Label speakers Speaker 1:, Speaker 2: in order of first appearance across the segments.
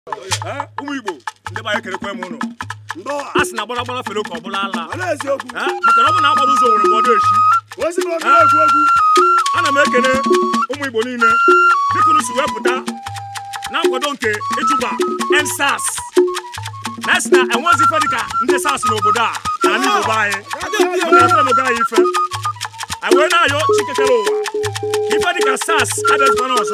Speaker 1: ụmụ Igbo ndị ba ekerekwe m ụnụ asị na gbara fere ka ọ bụla ala maka na ọ bụ na agbara ụzọ nwere mgbọdụ echi ana m ekele ụmụ Igbo niile dịka unu si wepụta na nkwado nke ịchụba EndSARS na asị na enwezi ife dịka ndị SARS n'obodo a na ndị Igbo anyị maka na oge anyị ife anyị wee na-ayọ chikekere ụwa ife dịka SARS adịzikwana ọzọ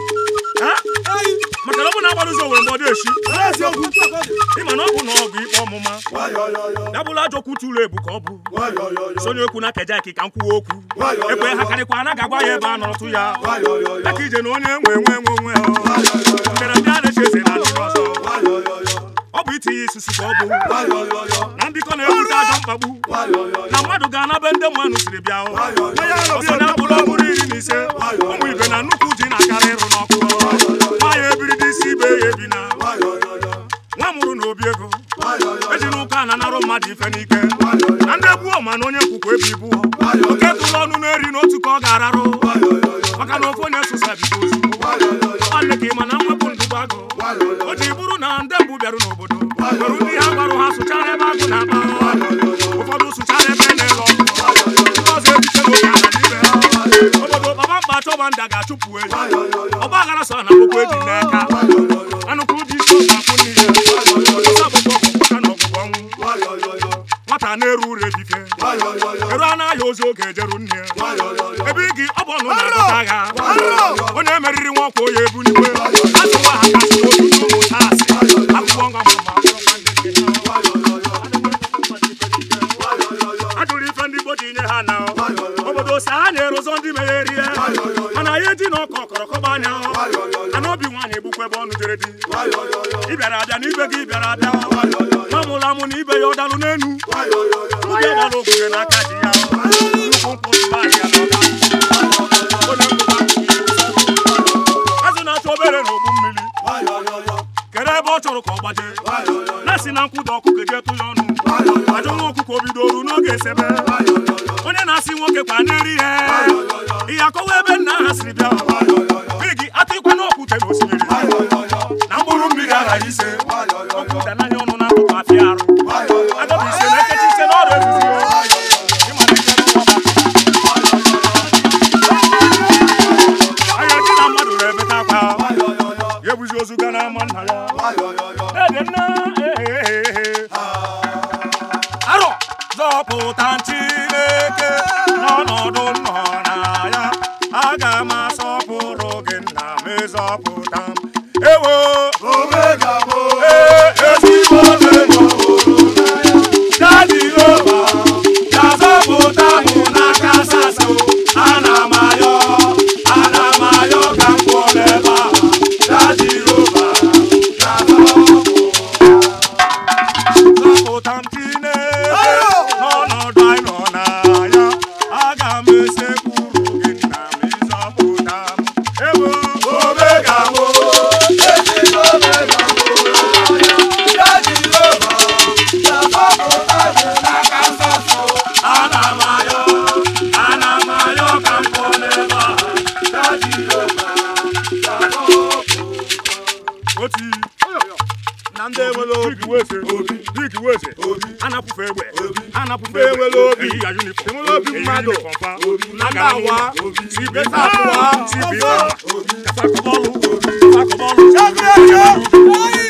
Speaker 1: maka na ọ bụ na agbara ụzọ nwere mgbọdụ echi ịma na ọ bụ na ọgụ ikpe ọmụma ya bụla ajọ okwu tụlụ ebu ka ọ bụ sonye okwu na keja ka nkwuwa okwu ekwe ha karịkwa na ga-agwa ya ebe a nọrọtụ ya aka ije na onye nwe mbịarambịa na-eche eze na ndị ọzọ ọ bụ itinye isusu ka ọ bụ na mbikọ na-ebute ajọ mkpagbu na mmadụ ga-anabe ndị mmanụ siri bịa ọsọ na abụrụ ọbụrụ 15 ụmụ ibe na nnukwu ji na-akarị ịrụ n'ọkụ nwaanyị ebiri dị isi ibe ya ebina nwa mụrụ na obi ego eji n'ụka na narụ mmadụ ife n'ike na ndị egbuo ma na onye nkwukwu ebe ibu oke tụrụ ọnụ na-eri n'otu ka ọ ga-ararụ maka na ofe onye sụsa bido ozugbo ọle ka ịma na mwepụ ndụba agụ o ji bụrụ na ndị mbụ bịarụ n'obodo nwere ndị ha gbarụ ha sụchara ebe agụ na-akpa ụfọdụ sụchara ebe na-ele ọkụ ọzọ ebiche n'oge ala n'ibe ha obodo baba mkpa chọba ndị a ga-achụpụ eji ọba aghara sọ na akwụkwọ eji n'aka anụkwu ji isi oge akwụ n'ihe nwata na-eru ure dike eru anaghị ozi oge ejeru nne ebe ị gị ọ bụ ọnụ na-adọta agha onye meriri nwa ọkwa onye ebu n'iwe azụwa ha kasị n'otu n'ụmụ taasị akwụkwọ ngwa ajụrụ ife ndị Igbo ji nye ha na obodo si ha na-erozo ndị megherie mana ya eji na ọkọ ọkọrọkọba anya ana obi nwaanyị egbukwa ebe ọnụ jere di ị bịara abịa na ibe gị bịara abịa nwamụrụ amụ na ibe ya ọdalụ n'enu ndị ọgbara ogige n'aka ji ya nnukwu mkpụrụ ahịa azụ na-achọ obere na ogbu mmiri kere ebe ọ chọrọ ka ọ gbaje na-esi na nkwụda ọkụ keje tụ ya ọnụ ajọ nwa ọkụkọ bidoru n'oge esebe onye na-asị nwoke kwa na-eri ihe akọwa ebe nna ha siri bịa gị atụkwa n'okwute na osimiri na mkpụrụ mmiri aghaghị ise okwute anaghị ọnụ na akụkụ afịa arụ adọbụ ise na ekechi ise n'ọrụ ezizi anya gị na mmadụ na-ebeta akwa ya ebuzi ozu ga n'ama nna ya ede nna arọ zọpụta Chineke n'ọnọdụ nọ na ya aga m asọpụrụ gị nna m ịzọpụta m ewo omega bụ ezigbo dadi Jehova ga-azọpụta m n'aka Saso ana m ayọ ka m pụọ n'ebe a dadi Jehova zọpụta m Chineke n'ọnọdụ anyị nọ na ya aga m esekpụrụ gị nna m ịzọpụta m ewo omega bụ na ndị enwere obi wese anapụfe egbe enwere obi enwere obi mmadụ na ndị awa sibeta akụwa sibeta akọbọlụ